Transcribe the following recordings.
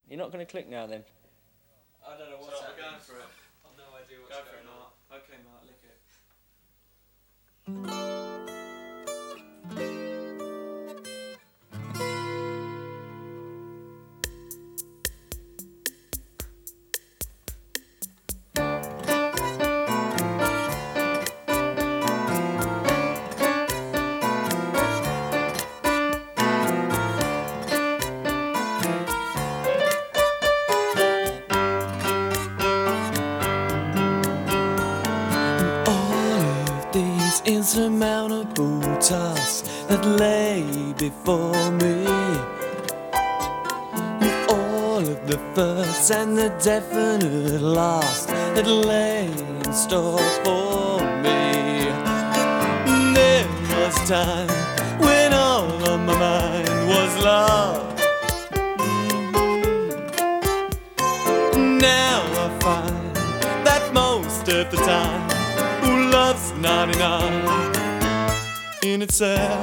You're not going to click now then? I don't know what's happening. We're going for it. I've no idea what's going on. Mark. Okay, Mark, lick it. Insurmountable tasks that lay before me, with all of the firsts and the definite last that lay in store for me. There was a time when all on my mind was love. Now I find that most of the time love's not enough in itself.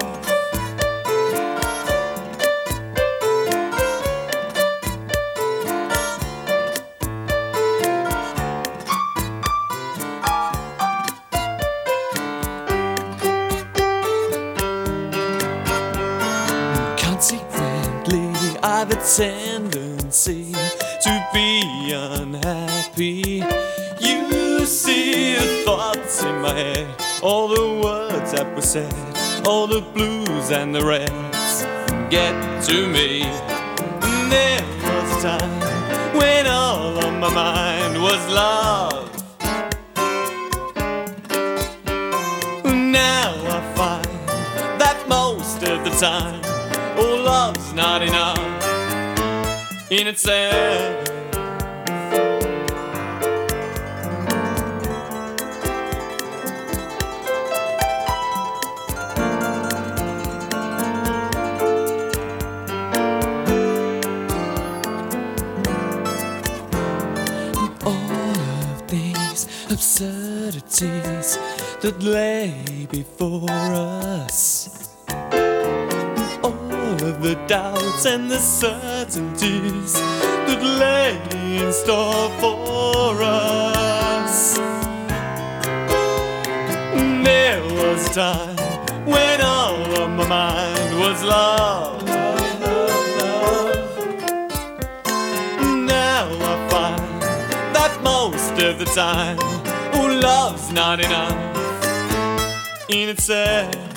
Consequently, I've a tendency to be unhappy. You see the thoughts in my head, all the words that were said, all the blues and the reds get to me. And there was a time when all on my mind was love. Now I find that most of the time, oh, love's not enough in itself. Absurdities that lay before us, all of the doubts and the certainties that lay in store for us. There was a time when all on my mind was love. Now I find that most of the time, oh, love's not enough in itself.